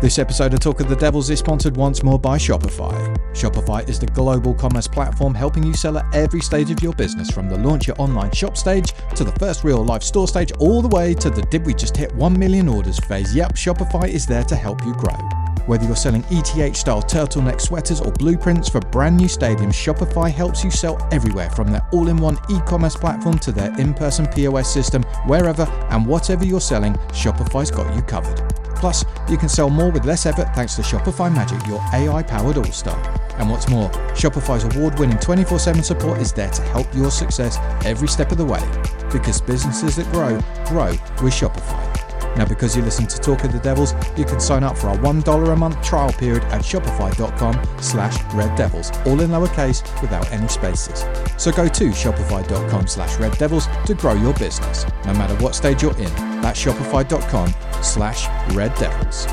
This episode of Talk of the Devils is sponsored once more by Shopify. Shopify is the global commerce platform helping you sell at every stage of your business, from the launch your online shop stage to the first real live store stage, all the way to the did we just hit 1 million orders phase. Yep, Shopify is there to help you grow. Whether you're selling ETH-style turtleneck sweaters or blueprints for brand new stadiums, Shopify helps you sell everywhere, from their all-in-one e-commerce platform to their in-person POS system. Wherever and whatever you're selling, Shopify's got you covered. Plus, you can sell more with less effort thanks to Shopify Magic, your AI-powered all-star. And what's more, Shopify's award-winning 24/7 support is there to help your success every step of the way. Because businesses that grow with Shopify. Now, because you listen to Talk of the Devils, you can sign up for our $1 a month trial period at shopify.com/reddevils, all in lowercase without any spaces. So go to shopify.com/reddevils to grow your business, no matter what stage you're in. That's shopify.com/reddevils.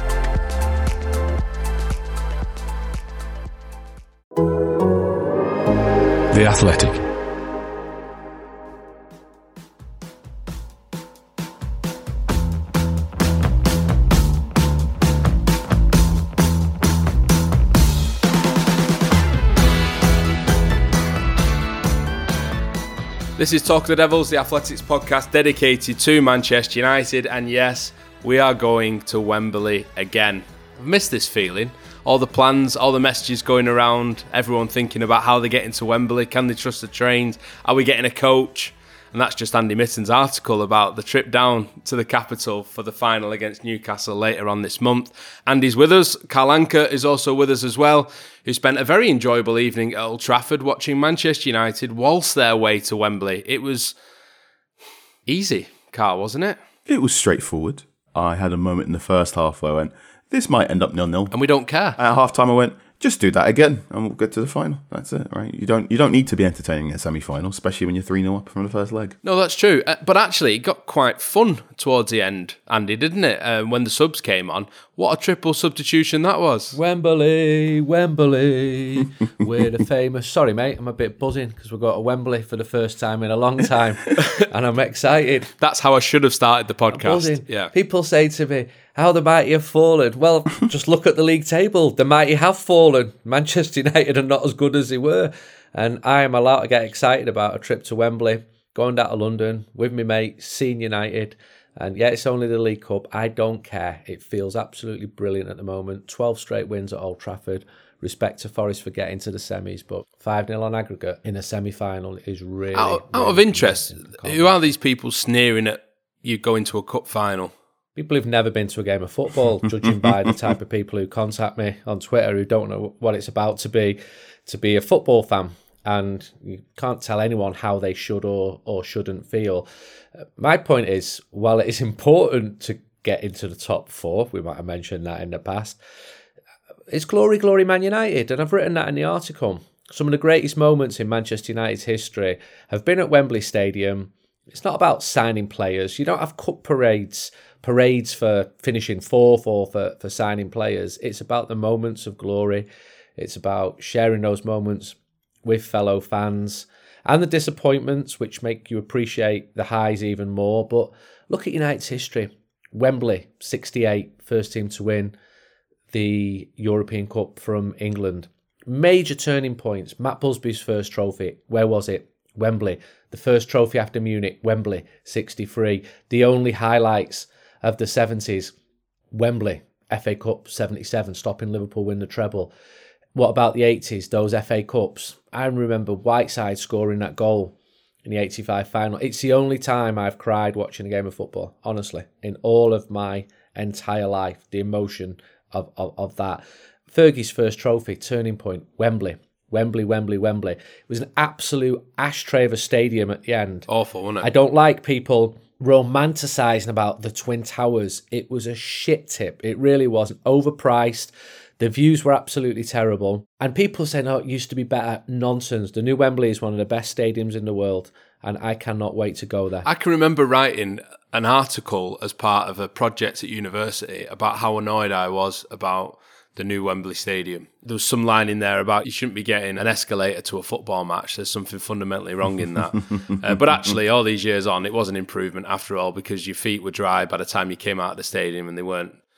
The Athletic. This is Talk of the Devils, the Athletics podcast dedicated to Manchester United, and yes, we are going to Wembley again. I've missed this feeling. All the plans, all the messages going around, everyone thinking about how they get into Wembley, can they trust the trains, are we getting a coach? And that's just Andy Mitten's article about the trip down to the capital for the final against Newcastle later on this month. Andy's with us. Carl Anka is also with us as well, who spent a very enjoyable evening at Old Trafford watching Manchester United waltz their way to Wembley. It was easy, Carl, wasn't it? It was straightforward. I had a moment in the first half where I went, this might end up 0-0. And we don't care. At half-time I went, just do that again and we'll get to the final. That's it, right? You don't need to be entertaining a semi-final, especially when you're 3-0 up from the first leg. No, that's true. But actually, it got quite fun towards the end, Andy, didn't it? When the subs came on. What a triple substitution that was. Wembley, Wembley. We're the famous... Sorry, mate, I'm a bit buzzing because we've got a Wembley for the first time in a long time. And I'm excited. That's how I should have started the podcast. Yeah. People say to me, how the mighty have fallen. Well, just look at the league table. The mighty have fallen. Manchester United are not as good as they were. And I am allowed to get excited about a trip to Wembley, going down to London with me mate, seeing United. And yeah, it's only the League Cup. I don't care. It feels absolutely brilliant at the moment. 12 straight wins at Old Trafford. Respect to Forest for getting to the semis, but 5-0 on aggregate in a semi-final is really... Out of interest, who are these people sneering at you going to a cup final? People who've never been to a game of football, judging by the type of people who contact me on Twitter who don't know what it's about to be a football fan. And you can't tell anyone how they should or shouldn't feel. My point is, while it is important to get into the top four, we might have mentioned that in the past, it's glory, glory Man United. And I've written that in the article. Some of the greatest moments in Manchester United's history have been at Wembley Stadium. It's not about signing players. You don't have cup parades for finishing fourth or for signing players. It's about the moments of glory. It's about sharing those moments with fellow fans and the disappointments, which make you appreciate the highs even more. But look at United's history. Wembley, 68, first team to win the European Cup from England. Major turning points. Matt Busby's first trophy. Where was it? Wembley. The first trophy after Munich. Wembley, 63. The only highlights of the 70s. Wembley, FA Cup, 77, stopping Liverpool win the treble. What about the 80s, those FA Cups? I remember Whiteside scoring that goal in the 85 final. It's the only time I've cried watching a game of football, honestly, in all of my entire life, the emotion of that. Fergie's first trophy, turning point, Wembley. Wembley, Wembley, Wembley. It was an absolute ashtray of a stadium at the end. Awful, wasn't it? I don't like people romanticising about the Twin Towers. It was a shit tip. It really was. Overpriced. The views were absolutely terrible. And people saying, oh, it used to be better. Nonsense. The new Wembley is one of the best stadiums in the world, and I cannot wait to go there. I can remember writing an article as part of a project at university about how annoyed I was about the new Wembley Stadium. There was some line in there about you shouldn't be getting an escalator to a football match. There's something fundamentally wrong in that. But actually, all these years on, it was an improvement after all, because your feet were dry by the time you came out of the stadium and they weren't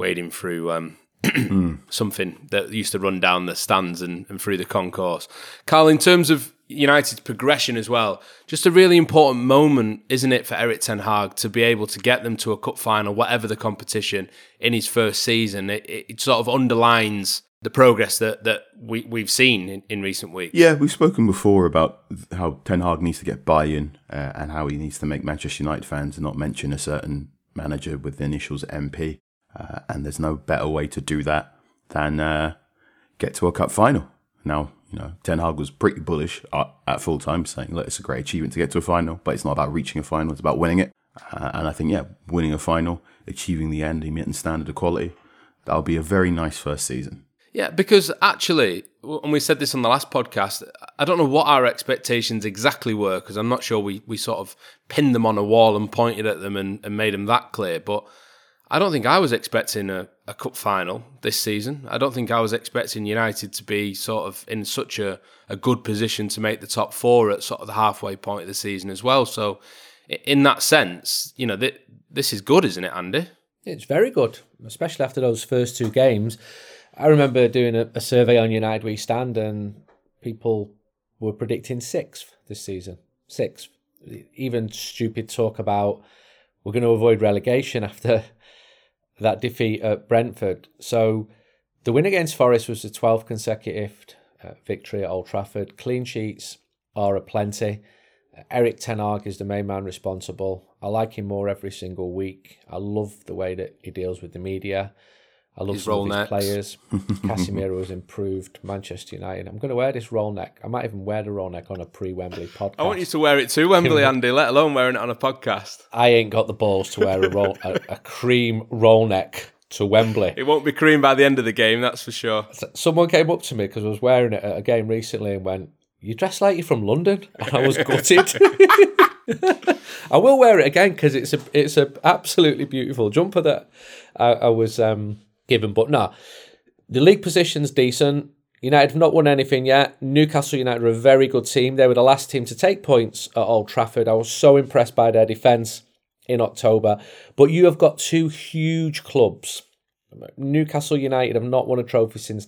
wading through something that used to run down the stands and through the concourse. Carl, in terms of United's progression as well, just a really important moment, isn't it, for Erik ten Hag to be able to get them to a cup final, whatever the competition, in his first season. It sort of underlines the progress that we've seen in recent weeks. Yeah, we've spoken before about how Ten Hag needs to get buy-in and how he needs to make Manchester United fans not mention a certain manager with the initials MP. And there's no better way to do that than get to a cup final. Now, Ten Hag was pretty bullish at full time, saying, look, it's a great achievement to get to a final, but it's not about reaching a final, it's about winning it. And I think, winning a final, achieving the end, meeting standard of quality, that'll be a very nice first season. Yeah, because actually, and we said this on the last podcast, I don't know what our expectations exactly were, because I'm not sure we sort of pinned them on a wall and pointed at them and made them that clear, but I don't think I was expecting a cup final this season. I don't think I was expecting United to be sort of in such a good position to make the top four at sort of the halfway point of the season as well. So in that sense, this is good, isn't it, Andy? It's very good, especially after those first two games. I remember doing a survey on United We Stand, and people were predicting 6th this season. 6th. Even stupid talk about we're going to avoid relegation after that defeat at Brentford. So the win against Forest was the 12th consecutive victory at Old Trafford. Clean sheets are aplenty. Erik ten Hag is the main man responsible. I like him more every single week. I love the way that he deals with the media. I love some of his players. Casemiro has improved. Manchester United. I'm going to wear this roll neck. I might even wear the roll neck on a pre-Wembley podcast. I want you to wear it to Wembley, Andy, let alone wearing it on a podcast. I ain't got the balls to wear a cream roll neck to Wembley. It won't be cream by the end of the game, that's for sure. Someone came up to me because I was wearing it at a game recently and went, "You dress like you're from London?" And I was gutted. I will wear it again because it's a absolutely beautiful jumper that I was given. But no, the league position's decent. United have not won anything yet. Newcastle United are a very good team. They were the last team to take points at Old Trafford. I was so impressed by their defence in October. But you have got two huge clubs. Newcastle United have not won a trophy since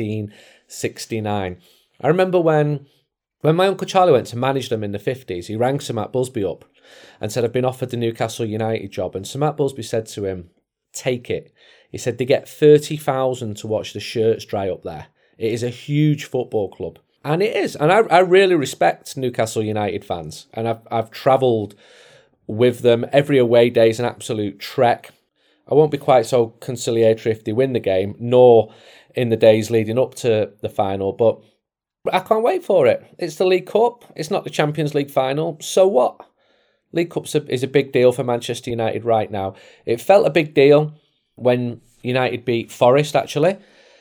1969. I remember when my Uncle Charlie went to manage them in the 50s, he rang Sir Matt Busby up and said, "I've been offered the Newcastle United job." And Sir Matt Busby said to him, "Take it." He said they get 30,000 to watch the shirts dry up there. It is a huge football club. And it is. And I really respect Newcastle United fans. And I've travelled with them. Every away day is an absolute trek. I won't be quite so conciliatory if they win the game, nor in the days leading up to the final. But I can't wait for it. It's the League Cup. It's not the Champions League final. So what? League Cup is a big deal for Manchester United right now. It felt a big deal when United beat Forest, actually,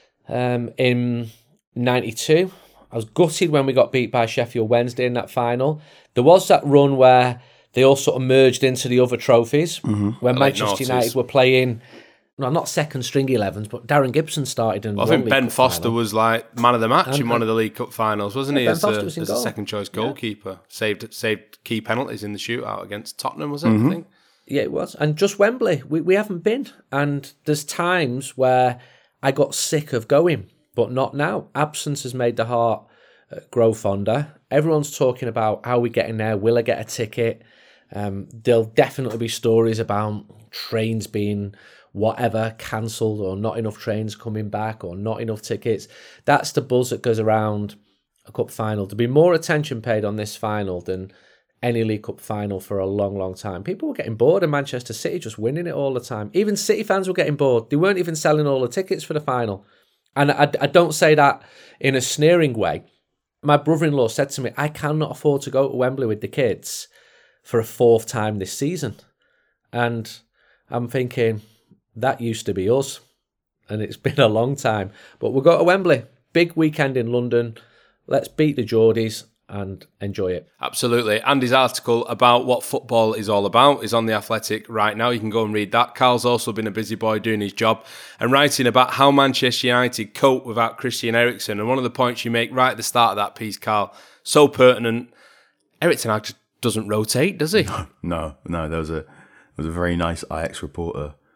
in 92. I was gutted when we got beat by Sheffield Wednesday in that final. There was that run where they all sort of merged into the other trophies, when Manchester United were playing, well, not second string 11s, but Darren Gibson started. And I think Ben Foster was like man of the match in one of the League Cup finals, wasn't he? As a second choice goalkeeper. Saved key penalties in the shootout against Tottenham, was it? I think. Yeah, it was. And just Wembley, we haven't been. And there's times where I got sick of going, but not now. Absence has made the heart grow fonder. Everyone's talking about how we're getting there. Will I get a ticket? There'll definitely be stories about trains being whatever, cancelled, or not enough trains coming back, or not enough tickets. That's the buzz that goes around a cup final. There'll be more attention paid on this final than any League Cup final for a long, long time. People were getting bored of Manchester City just winning it all the time. Even City fans were getting bored. They weren't even selling all the tickets for the final. And I don't say that in a sneering way. My brother-in-law said to me, "I cannot afford to go to Wembley with the kids for a 4th time this season." And I'm thinking, that used to be us. And it's been a long time. But we'll go to Wembley. Big weekend in London. Let's beat the Geordies and enjoy it. Absolutely. Andy's article about what football is all about is on The Athletic right now. You can go and read that. Carl's also been a busy boy doing his job and writing about how Manchester United cope without Christian Eriksen. And one of the points you make right at the start of that piece, Carl, so pertinent. Erik ten Hag just doesn't rotate, does he? No. There was a very nice Ajax reporter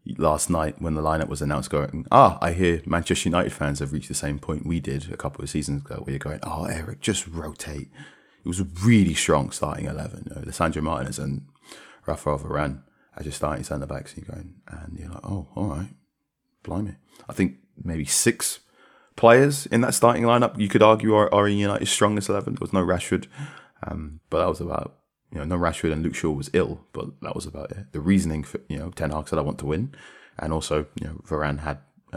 last night when the lineup was announced going, I hear Manchester United fans have reached the same point we did a couple of seasons ago where you're going, Eric, just rotate. It was a really strong starting 11. Lisandro Martinez and Rafael Varane as your starting centre-backs. And you're like, all right, blimey. I think maybe 6 players in that starting lineup you could argue are in United's strongest 11. There was no Rashford, but that was about, no Rashford, and Luke Shaw was ill, but that was about it. The reasoning for, Ten Hag said, I want to win. And also, Varane had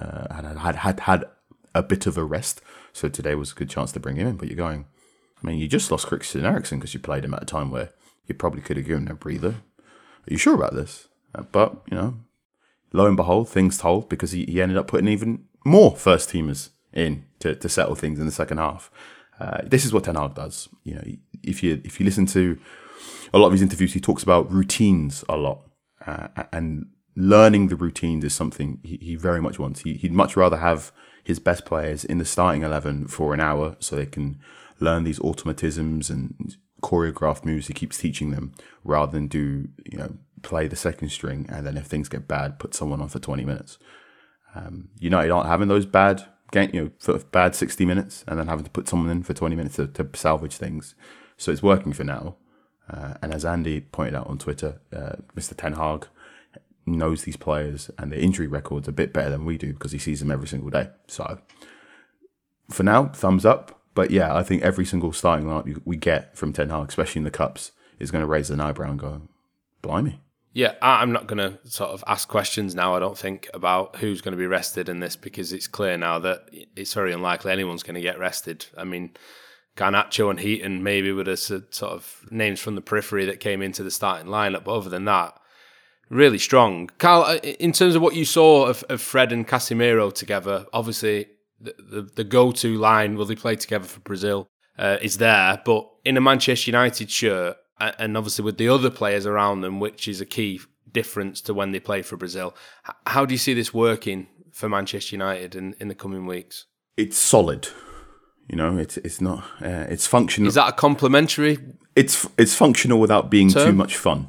a bit of a rest. So today was a good chance to bring him in. But you're going, you just lost Christian Eriksen because you played him at a time where you probably could have given him a breather. Are you sure about this? But, lo and behold, things told, because he ended up putting even more first teamers in to settle things in the second half. This is what Ten Hag does. If you listen to a lot of his interviews, he talks about routines a lot, and learning the routines is something he very much wants. He'd much rather have his best players in the starting 11 for an hour so they can learn these automatisms and choreographed moves he keeps teaching them, rather than play the second string and then if things get bad, put someone on for 20 minutes. United aren't having those bad for bad 60 minutes and then having to put someone in for 20 minutes to salvage things. So it's working for now. And as Andy pointed out on Twitter, Mr. Ten Hag knows these players and their injury records a bit better than we do because he sees them every single day. So for now, thumbs up. But yeah, I think every single starting lineup we get from Ten Hag, especially in the Cups, is going to raise an eyebrow and go, blimey. Yeah, I'm not going to sort of ask questions now, I don't think, about who's going to be rested in this, because it's clear now that it's very unlikely anyone's going to get rested. Garnacho and Heaton maybe were the sort of names from the periphery that came into the starting lineup, but other than that, really strong. Carl, in terms of what you saw of Fred and Casemiro together, obviously the go-to line, will they play together for Brazil, is there, but in a Manchester United shirt, and obviously with the other players around them, which is a key difference to when they play for Brazil, how do you see this working for Manchester United in the coming weeks? It's solid. It's not. It's functional. Is that a complimentary? It's functional without being term? too much fun.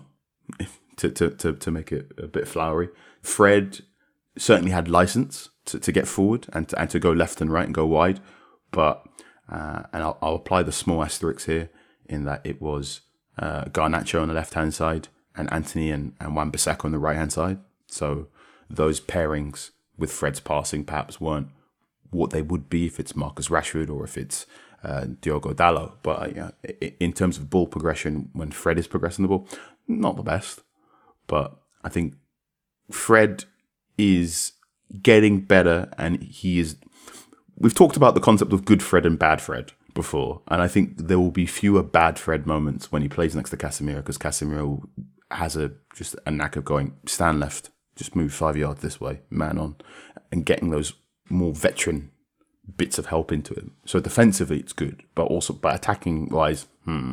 To make it a bit flowery. Fred certainly had license to get forward and to go left and right and go wide, but and I'll apply the small asterisk here in that it was Garnacho on the left hand side and Antony and Wan-Bissaka on the right hand side. So those pairings with Fred's passing perhaps weren't what they would be if it's Marcus Rashford or if it's Diogo Dalot. But in terms of ball progression, when Fred is progressing the ball, not the best. But I think Fred is getting better, and he is. We've talked about the concept of good Fred and bad Fred before, and I think there will be fewer bad Fred moments when he plays next to Casemiro, because Casemiro has just a knack of going, stand left, just move 5 yards this way, man on, and getting those more veteran bits of help into him. So defensively it's good, but attacking wise,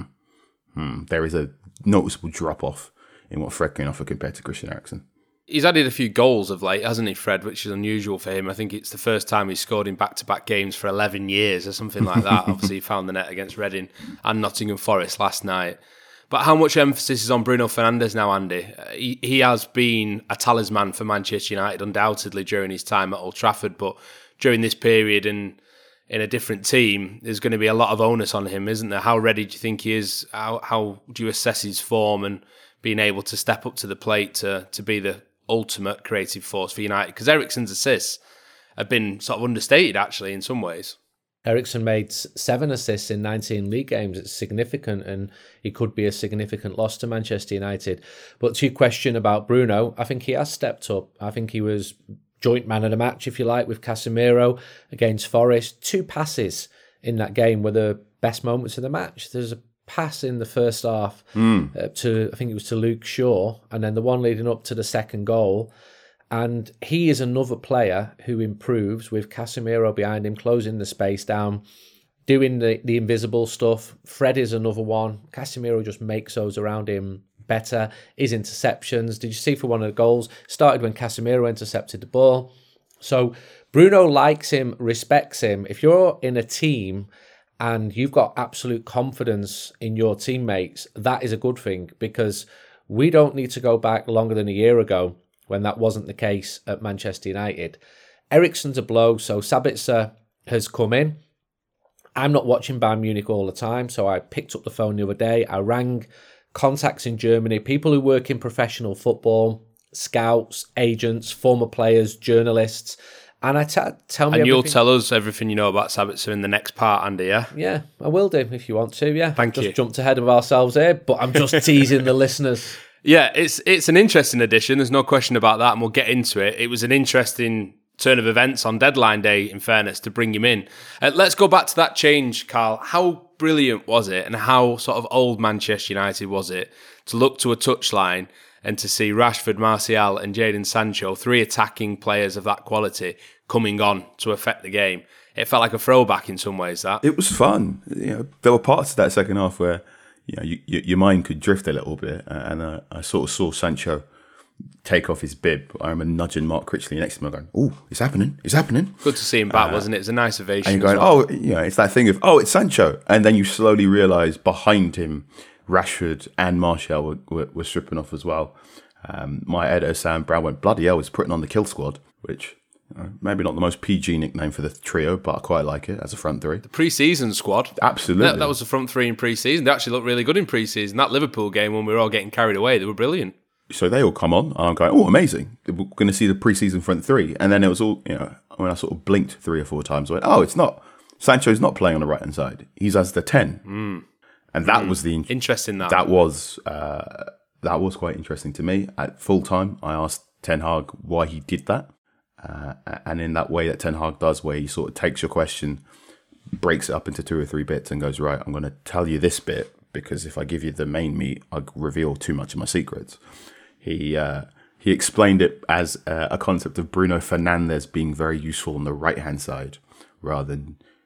there is a noticeable drop off in what Fred can offer compared to Christian Eriksen. He's added a few goals of late, hasn't he, Fred, which is unusual for him. I think it's the first time he's scored in back-to-back games for 11 years or something like that. Obviously, he found the net against Reading and Nottingham Forest last night. But how much emphasis is on Bruno Fernandes now, Andy? He has been a talisman for Manchester United, undoubtedly, during his time at Old Trafford. But during this period in a different team, there's going to be a lot of onus on him, isn't there? How ready do you think he is? How do you assess his form and being able to step up to the plate to be the ultimate creative force for United? Because Eriksen's assists have been sort of understated, actually, in some ways. Eriksen made 7 assists in 19 league games. It's significant, and he could be a significant loss to Manchester United. But to your question about Bruno, I think he has stepped up. I think he was joint man of the match, if you like, with Casemiro against Forest. 2 passes in that game were the best moments of the match. There's a pass in the first half to, I think it was to Luke Shaw, and then the one leading up to the second goal. And he is another player who improves with Casemiro behind him, closing the space down, doing the invisible stuff. Fred is another one. Casemiro just makes those around him better. His interceptions, did you see for one of the goals, started when Casemiro intercepted the ball. So Bruno likes him, respects him. If you're in a team and you've got absolute confidence in your teammates, that is a good thing, because we don't need to go back longer than a year ago when that wasn't the case at Manchester United. Eriksen's a blow, so Sabitzer has come in. I'm not watching Bayern Munich all the time, so I picked up the phone the other day. I rang contacts in Germany, people who work in professional football, scouts, agents, former players, journalists, and tell me. And you'll tell us everything you know about Sabitzer in the next part, Andy, yeah? Yeah, I will do if you want to, yeah. Thank you. Just jumped ahead of ourselves here, but I'm just teasing the listeners. Yeah, it's an interesting addition. There's no question about that, and we'll get into it. It was an interesting turn of events on deadline day, in fairness, to bring him in. Let's go back to that change, Carl. How brilliant was it, and how sort of old Manchester United was it to look to a touchline and to see Rashford, Martial and Jadon Sancho, 3 attacking players of that quality, coming on to affect the game? It felt like a throwback in some ways, that. It was fun. There were parts of that second half where your mind could drift a little bit, and I sort of saw Sancho take off his bib. I remember nudging Mark Critchley next to me, going, "Oh, it's happening! It's happening!" Good to see him back, wasn't it? It's a nice ovation. And you're going, it's that thing of, it's Sancho, and then you slowly realise behind him, Rashford and Martial were stripping off as well. My editor Sam Brown went, "Bloody hell, he's putting on the kill squad," which maybe not the most PG nickname for the trio, but I quite like it as a front three. The pre-season squad. Absolutely. That was the front three in pre-season. They actually looked really good in pre-season. That Liverpool game, when we were all getting carried away, they were brilliant. So they all come on, and I'm going, "Oh, amazing. We're going to see the pre-season front three." And then it was all, when I sort of blinked 3 or 4 times, I went, "Oh, it's not. Sancho's not playing on the right-hand side. He's as the 10. And that was the... Interesting, that. That was quite interesting to me. At full time, I asked Ten Hag why he did that. And in that way that Ten Hag does, where he sort of takes your question, breaks it up into 2 or 3 bits and goes, "Right, I'm going to tell you this bit, because if I give you the main meat, I reveal too much of my secrets." He explained it as a concept of Bruno Fernandes being very useful on the right-hand side, rather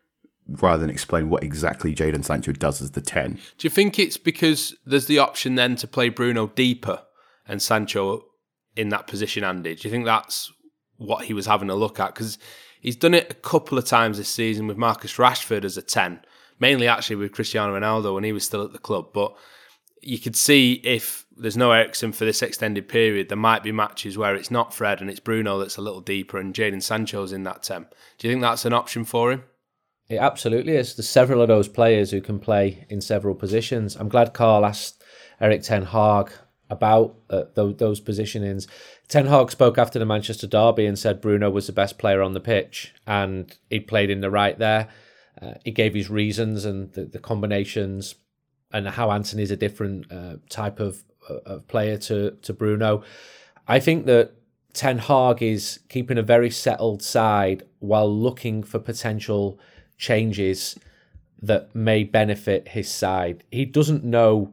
than explain what exactly Jadon Sancho does as the 10. Do you think it's because there's the option then to play Bruno deeper and Sancho in that position, Andy? Do you think that's what he was having a look at? Because he's done it a couple of times this season with Marcus Rashford as a 10, mainly actually with Cristiano Ronaldo when he was still at the club. But you could see if there's no Eriksen for this extended period, there might be matches where it's not Fred and it's Bruno that's a little deeper and Jadon Sancho's in that 10. Do you think that's an option for him? It absolutely is. There's several of those players who can play in several positions. I'm glad Carl asked Erik Ten Hag about those positionings. Ten Hag spoke after the Manchester derby and said Bruno was the best player on the pitch and he played in the right there. He gave his reasons and the combinations and how Antony's a different type of player to Bruno. I think that Ten Hag is keeping a very settled side while looking for potential changes that may benefit his side. He doesn't know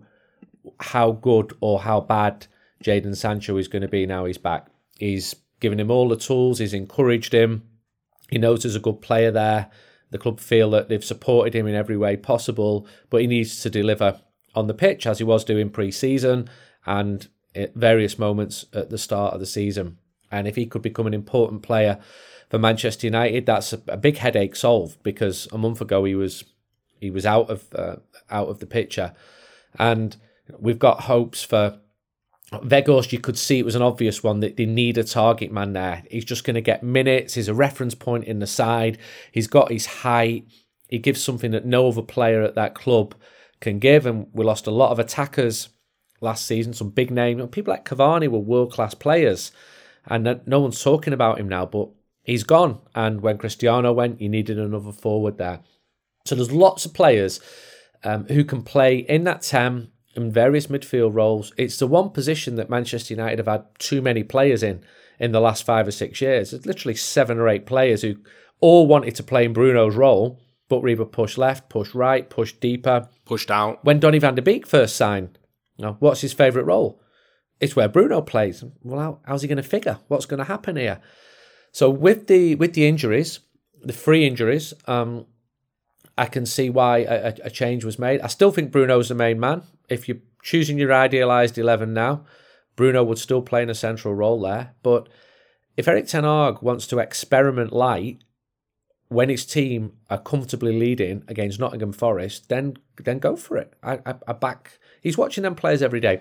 how good or how bad Jadon Sancho is going to be now he's back. He's given him all the tools, he's encouraged him. He knows there's a good player there. The club feel that they've supported him in every way possible, but he needs to deliver on the pitch as he was doing pre-season and at various moments at the start of the season. And if he could become an important player for Manchester United, that's a big headache solved, because a month ago he was out of the picture. And we've got hopes for Weghorst. You could see it was an obvious one that they need a target man there. He's just going to get minutes. He's a reference point in the side. He's got his height. He gives something that no other player at that club can give. And we lost a lot of attackers last season, some big names. People like Cavani were world-class players, and no one's talking about him now, but he's gone. And when Cristiano went, you needed another forward there. So there's lots of players who can play in that 10 in various midfield roles. It's the one position that Manchester United have had too many players in the last 5 or 6 years. There's literally 7 or 8 players who all wanted to play in Bruno's role, but were either push left, push right, push deeper. Pushed out. When Donny van de Beek first signed, what's his favourite role? It's where Bruno plays. Well, how's he going to figure? What's going to happen here? So with the injuries, the 3 injuries, I can see why a change was made. I still think Bruno's the main man. If you're choosing your idealised 11 now, Bruno would still play in a central role there. But if Erik Ten Hag wants to experiment light when his team are comfortably leading against Nottingham Forest, then go for it. I back. He's watching them players every day.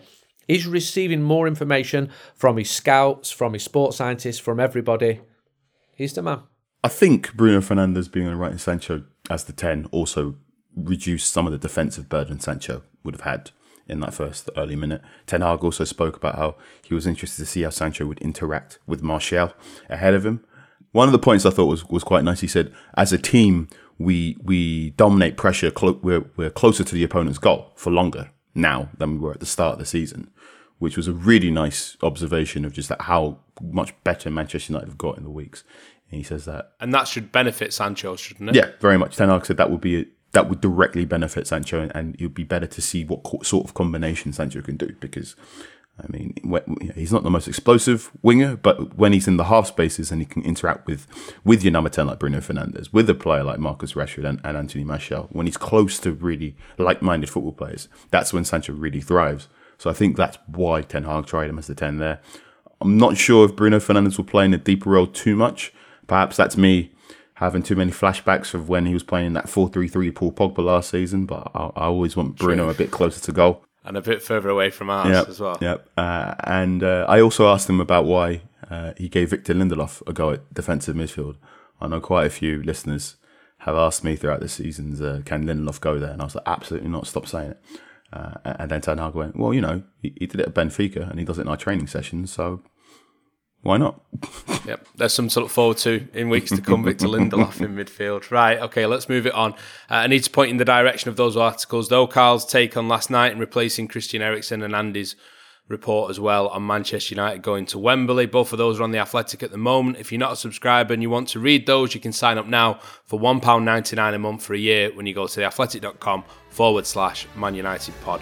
He's receiving more information from his scouts, from his sports scientists, from everybody. He's the man. I think Bruno Fernandes being on the right and Sancho as the 10 also reduced some of the defensive burden Sancho would have had in that first early minute. Ten Hag also spoke about how he was interested to see how Sancho would interact with Martial ahead of him. One of the points I thought was quite nice. He said, as a team, we dominate pressure. We're closer to the opponent's goal for longer now than we were at the start of the season, which was a really nice observation of just how much better Manchester United have got in the weeks. And he says that. And that should benefit Sancho, shouldn't it? Yeah, very much. Ten Hag said that would directly benefit Sancho, and it would be better to see what sort of combination Sancho can do, because, I mean, he's not the most explosive winger, but when he's in the half spaces and he can interact with your number 10 like Bruno Fernandes, with a player like Marcus Rashford and Anthony Martial, when he's close to really like-minded football players, that's when Sancho really thrives. So I think that's why Ten Hag tried him as the 10 there. I'm not sure if Bruno Fernandes will play in a deeper role too much. Perhaps that's me having too many flashbacks of when he was playing in that 4-3-3 Paul Pogba last season, but I always want Bruno a bit closer to goal. And a bit further away from ours as well. Yep. And I also asked him about why he gave Victor Lindelof a go at defensive midfield. I know quite a few listeners have asked me throughout the seasons, can Lindelof go there? And I was like, absolutely not, stop saying it. And then Ten Hag went, well, he did it at Benfica and he does it in our training sessions, so why not? Yep, there's some to look forward to in weeks to come. Victor Lindelof in midfield. Right, okay, let's move it on. I need to point in the direction of those articles, though. Carl's take on last night and replacing Christian Eriksen, and Andy's report as well on Manchester United going to Wembley. Both of those are on The Athletic at the moment. If you're not a subscriber and you want to read those, you can sign up now for £1.99 a month for a year when you go to theathletic.com/Man United pod.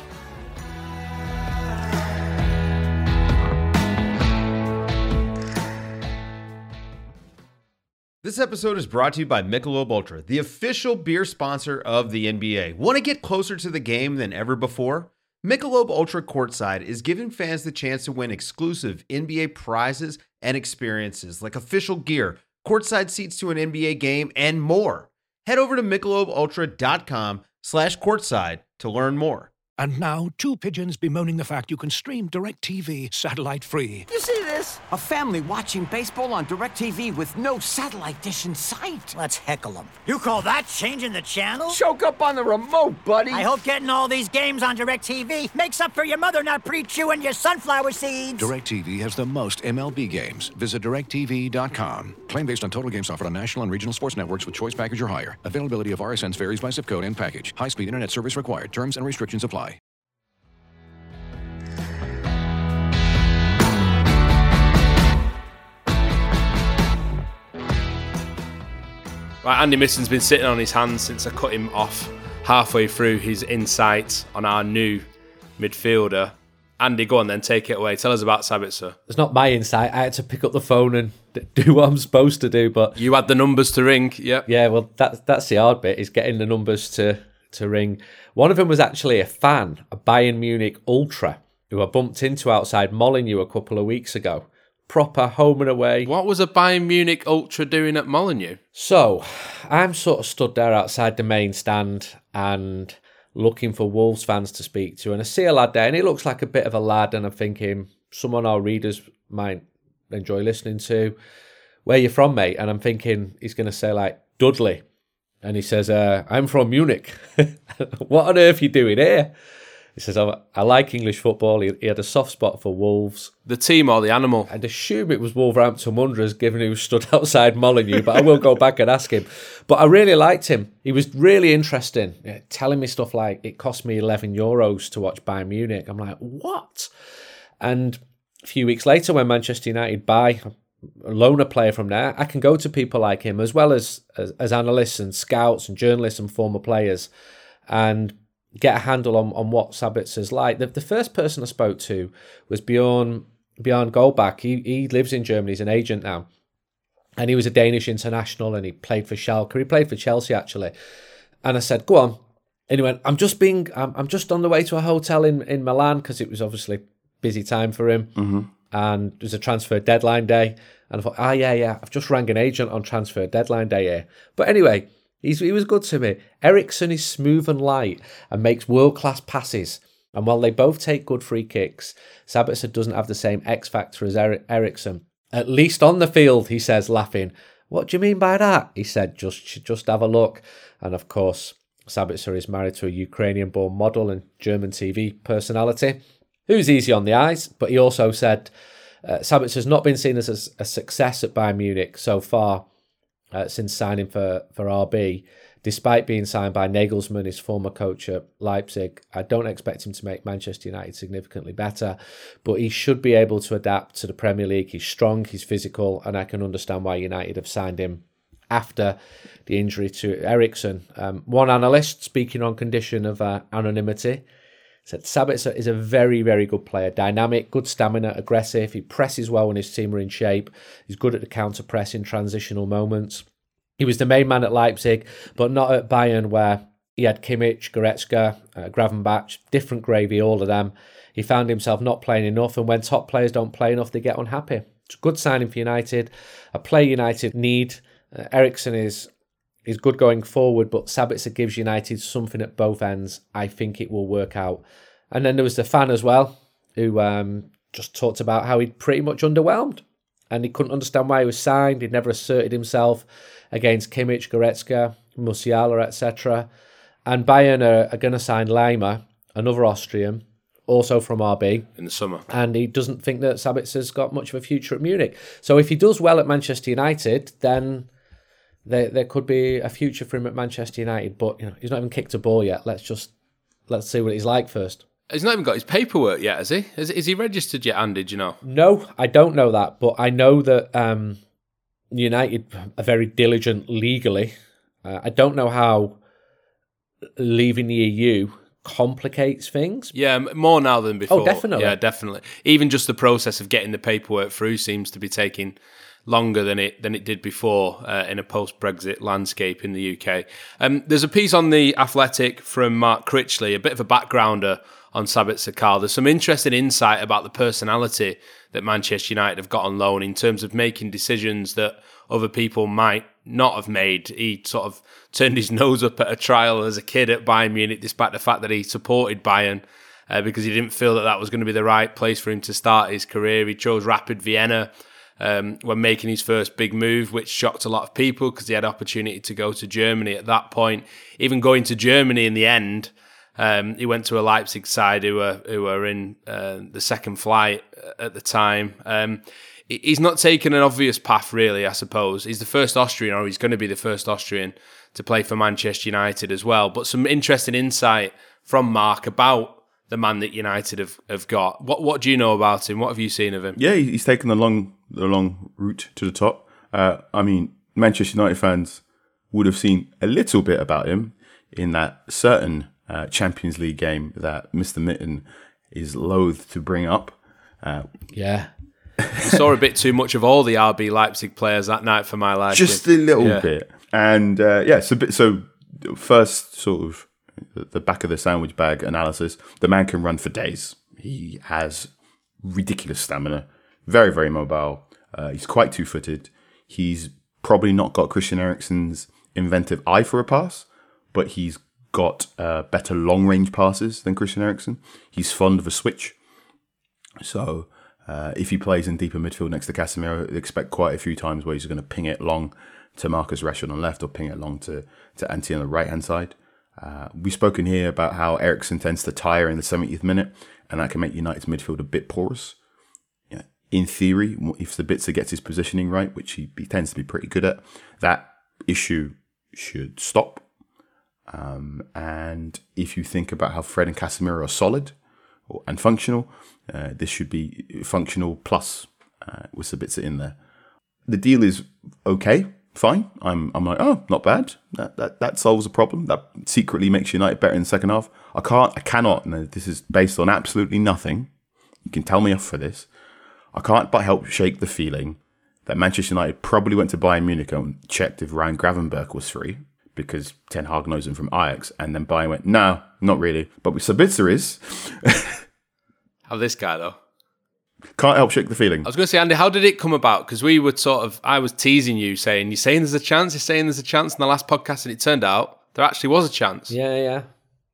This episode is brought to you by Michelob Ultra, the official beer sponsor of the NBA. Want to get closer to the game than ever before? Michelob Ultra Courtside is giving fans the chance to win exclusive NBA prizes and experiences like official gear, courtside seats to an NBA game, and more. Head over to MichelobUltra.com/courtside to learn more. And now, two pigeons bemoaning the fact you can stream DirecTV satellite-free. You see this? A family watching baseball on DirecTV with no satellite dish in sight. Let's heckle them. You call that changing the channel? Choke up on the remote, buddy. I hope getting all these games on DirecTV makes up for your mother not pre-chewing your sunflower seeds. DirecTV has the most MLB games. Visit DirecTV.com. Claim based on total games offered on national and regional sports networks with choice package or higher. Availability of RSNs varies by zip code and package. High-speed internet service required. Terms and restrictions apply. Right, Andy Misson's been sitting on his hands since I cut him off halfway through his insights on our new midfielder. Andy, go on then, take it away. Tell us about Sabitzer. It's not my insight. I had to pick up the phone and do what I'm supposed to do. But you had the numbers to ring, yeah. Yeah, well, that's the hard bit, is getting the numbers to ring. One of them was actually a fan, a Bayern Munich ultra, who I bumped into outside Molineux a couple of weeks ago. Proper home and away. What was a Bayern Munich ultra doing at Molineux? So, I'm sort of stood there outside the main stand and looking for Wolves fans to speak to. And I see a lad there, and he looks like a bit of a lad, and I'm thinking, someone our readers might enjoy listening to. Where you from, mate? And I'm thinking he's going to say, like, Dudley. And he says, I'm from Munich. What on earth are you doing here? He says, I like English football. He had a soft spot for Wolves. The team or the animal? I'd assume it was Wolverhampton Wanderers, given he was stood outside Molineux, but I will go back and ask him. But I really liked him. He was really interesting, telling me stuff like, it cost me €11 to watch Bayern Munich. I'm like, what? And a few weeks later, when Manchester United buy a loaner player from there, I can go to people like him, as well as analysts and scouts and journalists and former players, and get a handle on what Sabitzer's like. The first person I spoke to was Bjorn Goldbach. He lives in Germany. He's an agent now. And he was a Danish international, and he played for Schalke. He played for Chelsea, actually. And I said, go on. And he went, I'm just on the way to a hotel in Milan, because it was obviously busy time for him. Mm-hmm. And it was a transfer deadline day. And I thought, yeah, I've just rang an agent on transfer deadline day here. But anyway, he was good to me. Eriksen is smooth and light and makes world-class passes. And while they both take good free kicks, Sabitzer doesn't have the same X factor as Eriksson. At least on the field, he says, laughing. What do you mean by that? He said, just have a look. And of course, Sabitzer is married to a Ukrainian-born model and German TV personality, who's easy on the eyes. But he also said Sabitzer's not been seen as a success at Bayern Munich so far since signing for RB. Despite being signed by Nagelsmann, his former coach at Leipzig, I don't expect him to make Manchester United significantly better, but he should be able to adapt to the Premier League. He's strong, he's physical, and I can understand why United have signed him after the injury to Eriksson. One analyst, speaking on condition of anonymity, said Sabitzer is a very, very good player. Dynamic, good stamina, aggressive. He presses well when his team are in shape. He's good at the counter-press in transitional moments. He was the main man at Leipzig, but not at Bayern, where he had Kimmich, Goretzka, Gravenberch, different gravy, all of them. He found himself not playing enough, and when top players don't play enough, they get unhappy. It's a good signing for United, a player United need. Eriksson is good going forward, but Sabitzer gives United something at both ends. I think it will work out. And then there was the fan as well, who just talked about how he'd pretty much underwhelmed, and he couldn't understand why he was signed. He'd never asserted himself against Kimmich, Goretzka, Musiala, etc. And Bayern are going to sign Laimer, another Austrian, also from RB. In the summer. And he doesn't think that Sabitzer's got much of a future at Munich. So if he does well at Manchester United, then there could be a future for him at Manchester United. But he's not even kicked a ball yet. Let's see what he's like first. He's not even got his paperwork yet, has he? Is he registered yet, Andy, do you know? No, I don't know that. But I know that United are very diligent legally. I don't know how leaving the EU complicates things. Yeah, more now than before. Oh, definitely. Yeah, definitely. Even just the process of getting the paperwork through seems to be taking longer than it did before in a post-Brexit landscape in the UK. There's a piece on The Athletic from Mark Critchley, a bit of a backgrounder on Sabitzer, Carl. There's some interesting insight about the personality that Manchester United have got on loan in terms of making decisions that other people might not have made. He sort of turned his nose up at a trial as a kid at Bayern Munich, despite the fact that he supported Bayern because he didn't feel that was going to be the right place for him to start his career. He chose Rapid Vienna when making his first big move, which shocked a lot of people because he had opportunity to go to Germany at that point. Even going to Germany in the end, he went to a Leipzig side who were in the second flight at the time. He's not taken an obvious path, really, I suppose. He's the first Austrian, or he's going to be the first Austrian to play for Manchester United as well. But some interesting insight from Mark about the man that United have got. What do you know about him? What have you seen of him? Yeah, he's taken the long route to the top. I mean, Manchester United fans would have seen a little bit about him in that certain Champions League game that Mr. Mitten is loath to bring up. Yeah. We saw a bit too much of all the RB Leipzig players that night for my liking. Just a little bit. And so first sort of the back of the sandwich bag analysis, the man can run for days. He has ridiculous stamina, very, very mobile. He's quite two-footed. He's probably not got Christian Eriksen's inventive eye for a pass, but he's got better long-range passes than Christian Eriksen. He's fond of a switch. So if he plays in deeper midfield next to Casemiro, expect quite a few times where he's going to ping it long to Marcus Rashford on the left or ping it long to Ante on the right-hand side. We've spoken here about how Eriksen tends to tire in the 70th minute, and that can make United's midfield a bit porous. Yeah, in theory, if Sabitzer gets his positioning right, which he tends to be pretty good at, that issue should stop. And if you think about how Fred and Casemiro are solid and functional, this should be functional plus with Sabitzer in there. The deal is okay, fine. I'm like, oh, not bad. That solves a problem. That secretly makes United better in the second half. I cannot, and this is based on absolutely nothing. You can tell me off for this. I can't but help shake the feeling that Manchester United probably went to Bayern Munich and checked if Ryan Gravenberch was free, because Ten Hag knows him from Ajax, and then Bayern went, no, not really. But with Sabitzer is... How this guy, though? Can't help shake the feeling. I was going to say, Andy, how did it come about? Because we would I was teasing you, saying, you're saying there's a chance in the last podcast, and it turned out there actually was a chance. Yeah.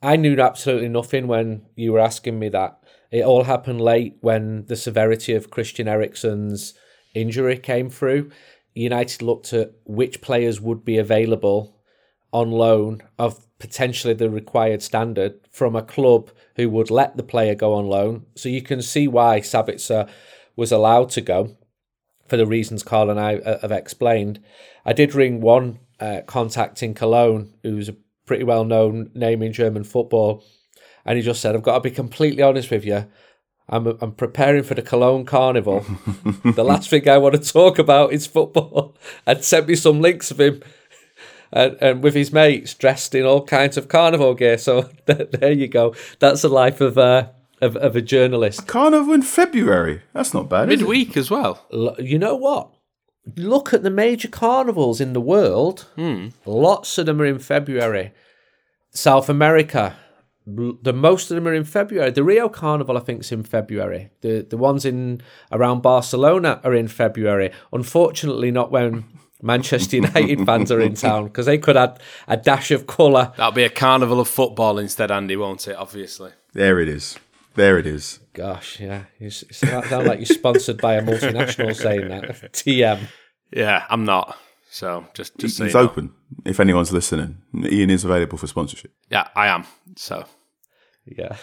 I knew absolutely nothing when you were asking me that. It all happened late when the severity of Christian Eriksen's injury came through. United looked at which players would be available on loan of potentially the required standard from a club who would let the player go on loan. So you can see why Sabitzer was allowed to go for the reasons Carl and I have explained. I did ring one contact in Cologne, who's a pretty well-known name in German football, and he just said, I've got to be completely honest with you, I'm preparing for the Cologne Carnival. The last thing I want to talk about is football. And sent me some links of him and with his mates dressed in all kinds of carnival gear. So there you go. That's the life of a journalist. Carnival in February. That's not bad. Midweek as well. You know what? Look at the major carnivals in the world. Lots of them are in February. South America, the most of them are in February. The Rio Carnival, I think, is in February. The ones in around Barcelona are in February. Unfortunately, not when Manchester United fans are in town, because they could add a dash of colour. That'll be a carnival of football instead, Andy, won't it? Obviously. There it is. There it is. Gosh, yeah. You sound like you're sponsored by a multinational saying that. TM. Yeah, I'm not. So just so it's open. If anyone's listening, Ian is available for sponsorship. Yeah, I am. So yeah.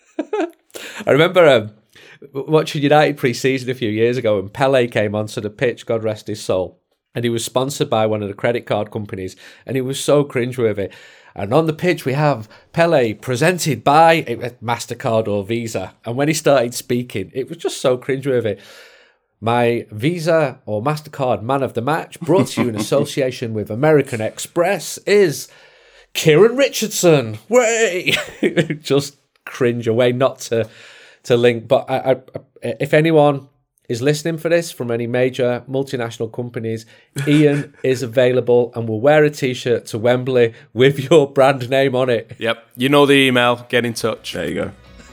I remember watching United pre-season a few years ago, and Pele came onto the pitch, God rest his soul, and he was sponsored by one of the credit card companies, and he was so cringeworthy. And on the pitch we have Pele presented by MasterCard or Visa, and when he started speaking, it was just so cringeworthy. My Visa or MasterCard man of the match, brought to you in association with American Express, is Kieran Richardson. Way, just cringe away, not to link. But I, if anyone is listening for this from any major multinational companies, Ian is available and will wear a T-shirt to Wembley with your brand name on it. Yep, you know the email. Get in touch. There you go.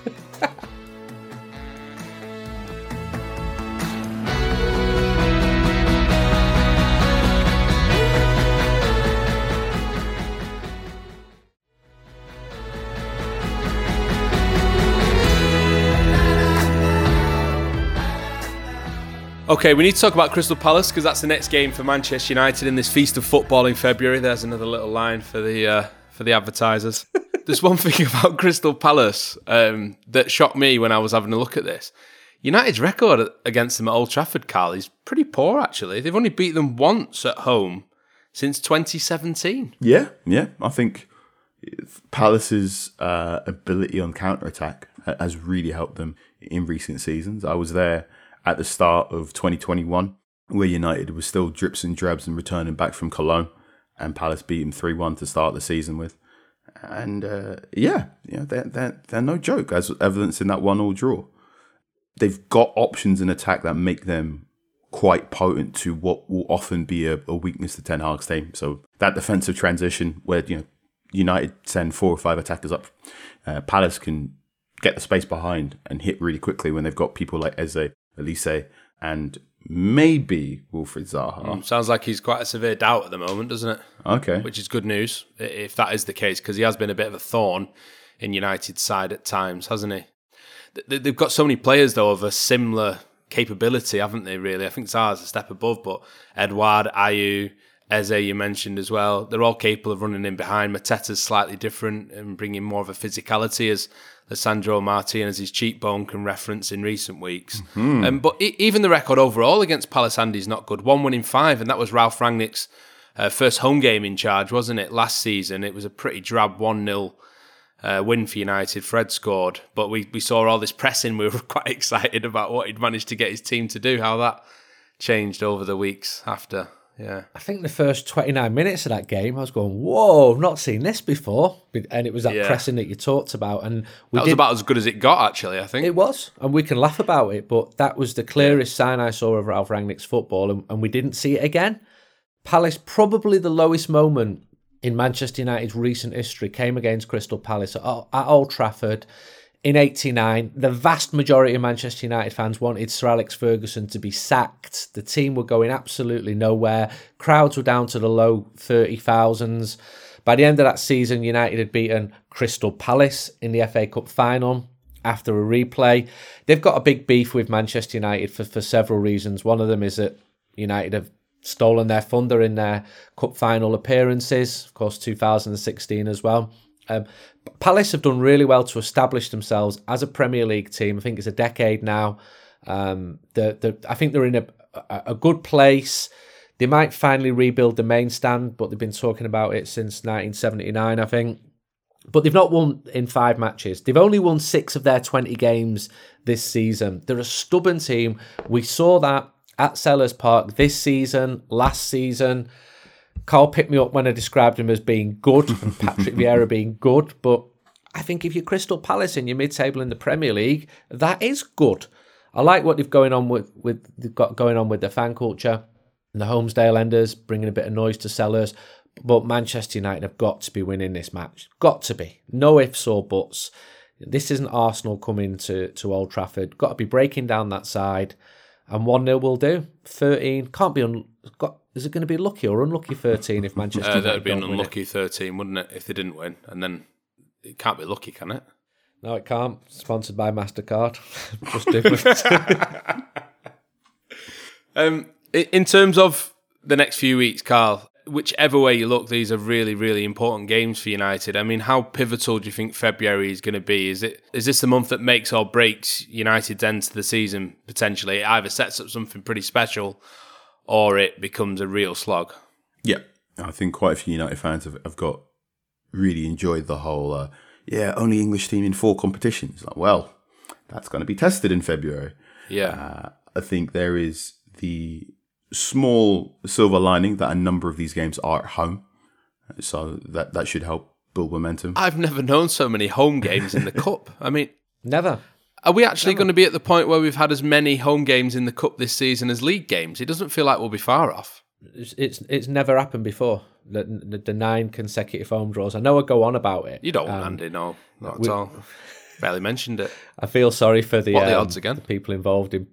Okay, we need to talk about Crystal Palace because that's the next game for Manchester United in this feast of football in February. There's another little line for the advertisers. There's one thing about Crystal Palace that shocked me when I was having a look at this. United's record against them at Old Trafford, Carl, is pretty poor, actually. They've only beat them once at home since 2017. Yeah. I think Palace's ability on counter-attack has really helped them in recent seasons. I was there at the start of 2021, where United was still drips and drabs and returning back from Cologne, and Palace beat them 3-1 to start the season with. And they're no joke, as evidenced in that 1-1 draw. They've got options in attack that make them quite potent to what will often be a weakness to Ten Hag's team. So that defensive transition where United send 4 or 5 attackers up, Palace can get the space behind and hit really quickly when they've got people like Eze, Elise, and maybe Wilfried Zaha. Sounds like he's quite a severe doubt at the moment, doesn't it? Okay. Which is good news, if that is the case, because he has been a bit of a thorn in United's side at times, hasn't he? They've got so many players, though, of a similar capability, haven't they, really? I think Zaha's a step above, but Edouard, Ayew, Eze, you mentioned as well, they're all capable of running in behind. Mateta's slightly different and bringing more of a physicality, as Sandro Martinez's cheekbone can reference in recent weeks. Mm-hmm. But even the record overall against Palace, Andy's not good. 1 win in 5, and that was Ralf Rangnick's first home game in charge, wasn't it? Last season, it was a pretty drab 1-0 win for United. Fred scored, but we saw all this pressing. We were quite excited about what he'd managed to get his team to do, how that changed over the weeks after. Yeah, I think the first 29 minutes of that game, I was going, whoa, I've not seen this before. And it was that pressing that you talked about. And that was about as good as it got, actually, I think. It was. And we can laugh about it, but that was the clearest sign I saw of Ralf Rangnick's football, and we didn't see it again. Palace, probably the lowest moment in Manchester United's recent history, came against Crystal Palace at Old Trafford in '89. The vast majority of Manchester United fans wanted Sir Alex Ferguson to be sacked. The team were going absolutely nowhere. Crowds were down to the low 30,000s. By the end of that season, United had beaten Crystal Palace in the FA Cup final after a replay. They've got a big beef with Manchester United for several reasons. One of them is that United have stolen their thunder in their cup final appearances, of course 2016 as well. Palace have done really well to establish themselves as a Premier League team. I think it's a decade now. I think they're in a good place. They might finally rebuild the main stand, but they've been talking about it since 1979, I think. But they've not won in 5 matches. They've only won 6 of their 20 games this season. They're a stubborn team. We saw that at Sellers Park this season, last season. Carl picked me up when I described him as being good and Patrick Vieira being good. But I think if you're Crystal Palace and you're mid-table in the Premier League, that is good. I like what they've got going on with the fan culture and the Holmesdale Enders, bringing a bit of noise to Sellers. But Manchester United have got to be winning this match. Got to be. No ifs or buts. This isn't Arsenal coming to Old Trafford. Got to be breaking down that side. And 1-0 will do. 13. Can't be... Is it going to be lucky or unlucky 13 if Manchester United that would be an don't unlucky 13, wouldn't it, if they didn't win? And then it can't be lucky, can it? No, it can't. Sponsored by MasterCard. Just different. In terms of the next few weeks, Carl, whichever way you look, these are really, really important games for United. I mean, how pivotal do you think February is going to be? Is this the month that makes or breaks United's end to the season, potentially? It either sets up something pretty special or it becomes a real slog. Yeah, I think quite a few United fans have got really enjoyed the whole, only English team in 4 competitions. Like, well, that's going to be tested in February. Yeah. I think there is the small silver lining that a number of these games are at home. So that should help build momentum. I've never known so many home games in the Cup. I mean... Never. Are we actually going to be at the point where we've had as many home games in the Cup this season as league games? It doesn't feel like we'll be far off. It's never happened before. The 9 consecutive home draws. I know I go on about it. You don't, Andy, no. Not at all. Barely mentioned it. I feel sorry for the odds again? The people involved in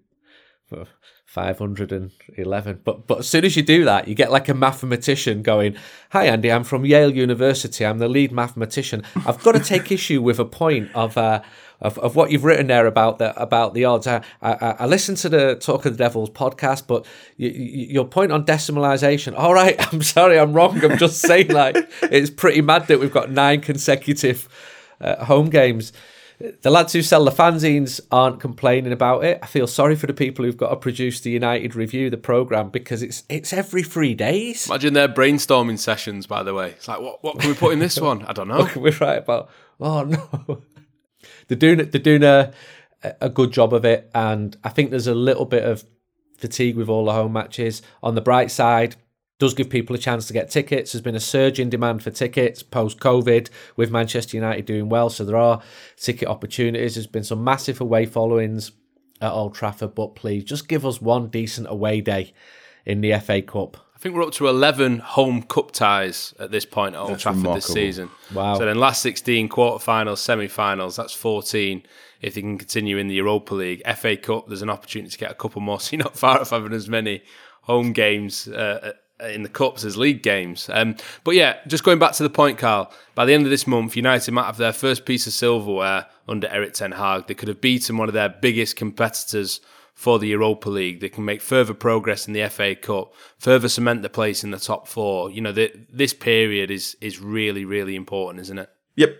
511. But as soon as you do that, you get like a mathematician going, "Hi, Andy, I'm from Yale University. I'm the lead mathematician. I've got to take issue with a point of what you've written there about the odds. I listened to the Talk of the Devils podcast, but your point on decimalisation, all right, I'm sorry, I'm wrong. I'm just saying, like, it's pretty mad that we've got 9 consecutive home games. The lads who sell the fanzines aren't complaining about it. I feel sorry for the people who've got to produce the United Review, the programme, because it's every 3 days. Imagine their brainstorming sessions, by the way. It's like, what can we put in this one? I don't know. What can we write about? Oh, no. They're doing a good job of it, and I think there's a little bit of fatigue with all the home matches. On the bright side, does give people a chance to get tickets. There's been a surge in demand for tickets post-COVID with Manchester United doing well, so there are ticket opportunities. There's been some massive away followings at Old Trafford, but please, just give us one decent away day in the FA Cup. I think we're up to 11 home cup ties at this point at Old Trafford remarkable. This season. Wow. So then last 16 quarterfinals, semi-finals, that's 14 if they can continue in the Europa League. FA Cup, there's an opportunity to get a couple more, so you're not far off having as many home games in the Cups as league games. But yeah, just going back to the point, Carl, by the end of this month, United might have their first piece of silverware under Erik ten Hag. They could have beaten one of their biggest competitors for the Europa League. They can make further progress in the FA Cup, further cement the place in the top 4. You know, this period is really, really important, isn't it? Yep.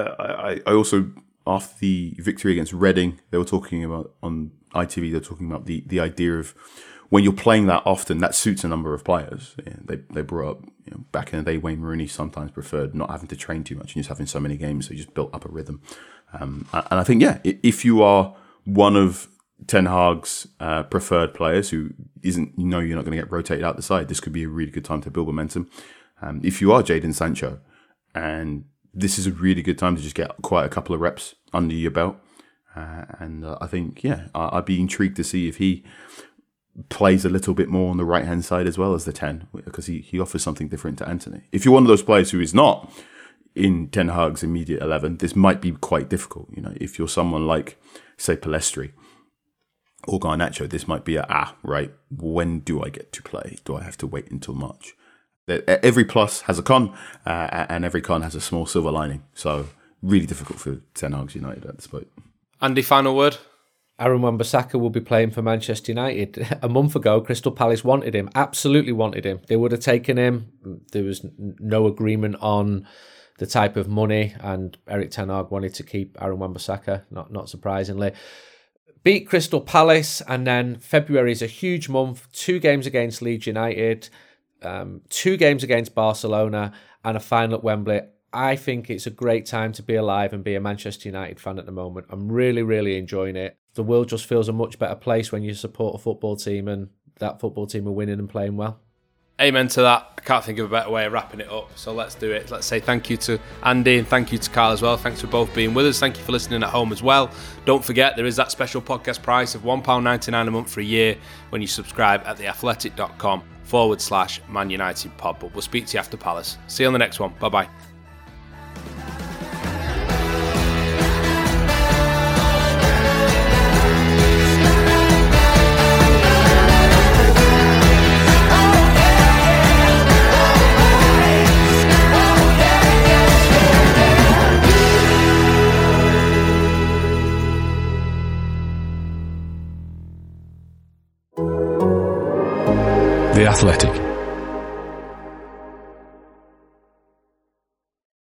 I also, after the victory against Reading, they were talking about, on ITV, they were talking about the idea of when you're playing that often, that suits a number of players. Yeah, they brought up, back in the day, Wayne Rooney sometimes preferred not having to train too much and just having so many games, so he just built up a rhythm. And I think, if you are one of Ten Hag's preferred players who isn't, you're not going to get rotated out the side, this could be a really good time to build momentum. If you are Jadon Sancho, and this is a really good time to just get quite a couple of reps under your belt. And I think, I'd be intrigued to see if he plays a little bit more on the right-hand side as well as the 10, because he offers something different to Antony. If you're one of those players who is not in Ten Hag's immediate 11, this might be quite difficult. If you're someone like, say, Pellistri or Garnacho, this might be right, when do I get to play? Do I have to wait until March? every plus has a con, and every con has a small silver lining. So really difficult for Ten Hag's United at this point. Andy, final word? Aaron Wan-Bissaka will be playing for Manchester United. A month ago, Crystal Palace wanted him, absolutely wanted him. They would have taken him. There was no agreement on the type of money, and Erik ten Hag wanted to keep Aaron Wan-Bissaka, not surprisingly. Beat Crystal Palace, and then February is a huge month. 2 games against Leeds United, 2 games against Barcelona, and a final at Wembley. I think it's a great time to be alive and be a Manchester United fan at the moment. I'm really, really enjoying it. The world just feels a much better place when you support a football team and that football team are winning and playing well. Amen to that. I can't think of a better way of wrapping it up, so let's do it. Let's say thank you to Andy and thank you to Carl as well. Thanks for both being with us. Thank you for listening at home as well. Don't forget, there is that special podcast price of £1.99 a month for a year when you subscribe at theathletic.com/Man United pod. But we'll speak to you after Palace. See you on the next one. Bye-bye. The Athletic.